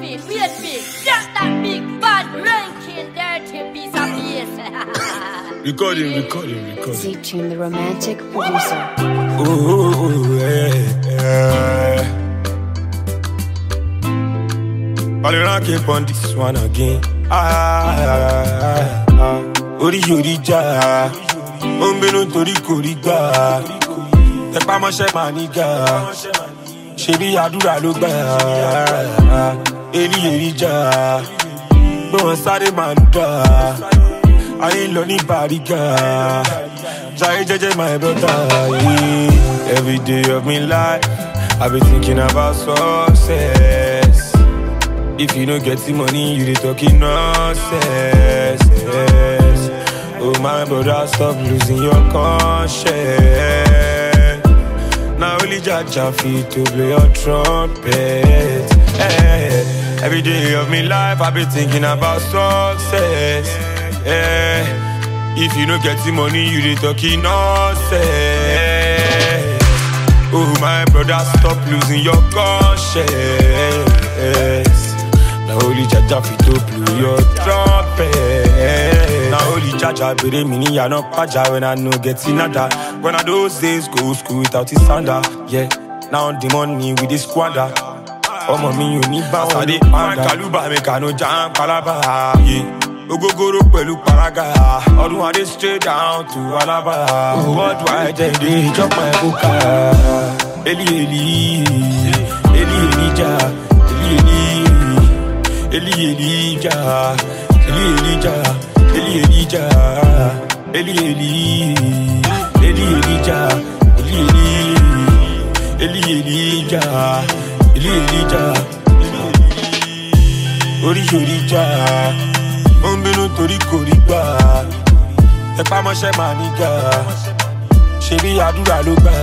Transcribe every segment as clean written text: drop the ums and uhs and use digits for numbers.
big, that big bad ranking dirty piece of bass. Recording. Z-Tune, the romantic producer. Ooh, yeah. All around keep on this one again. Ori ja, ombenu tori koriga. Tepa moshe maniga, shebi adura lo gba. Eri ja, bon sare manda. I ain't learning bariga. Try jeje my brother. Yeah. Every day of my life, I be thinking about success. If you don't get the money, you dey talking nonsense. Oh my brother, stop losing your conscience. Now only Jaja fit to blow your trumpet. Every day of my life, I be thinking about success. If you don't get the money, you dey talking nonsense. Oh my brother, stop losing your conscience. Now only Jaja fit to blow your trumpet. Now only Jaja bere mini ya no paja when I no get nada. When I those days go school without his sander. Yeah, now the money with the squander. Oh mommy, you need bass. I dey man kaluba make I no jam palaba. Yeah. Ogogoro pẹ̀lú paraga. Ọdún adé straight down to Alaba. What do I do? They chop my boca. Eli ja. Eli ja. Ori ja. Ombenu tori koriga. Tepa moshe maniga. Shebi adura lo gba.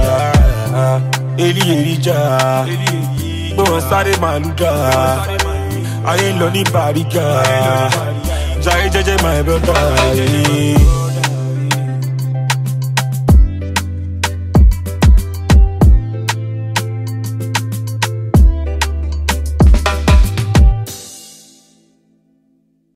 Eli ja. Bon sare maluda. I ain't learning bariga. Try jeje my brother.